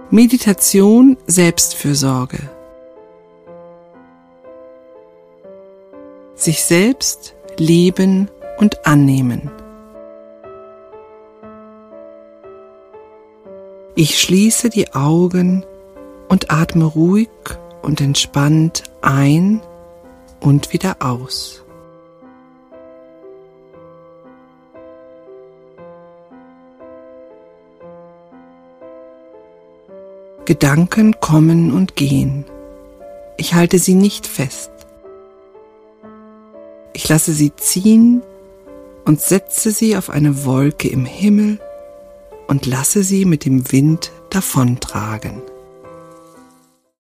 Meditation Selbstfürsorge. Sich selbst lieben und annehmen. Ich schließe die Augen und atme ruhig und entspannt ein und wieder aus. Gedanken kommen und gehen. Ich halte sie nicht fest. Ich lasse sie ziehen und setze sie auf eine Wolke im Himmel und lasse sie mit dem Wind davontragen.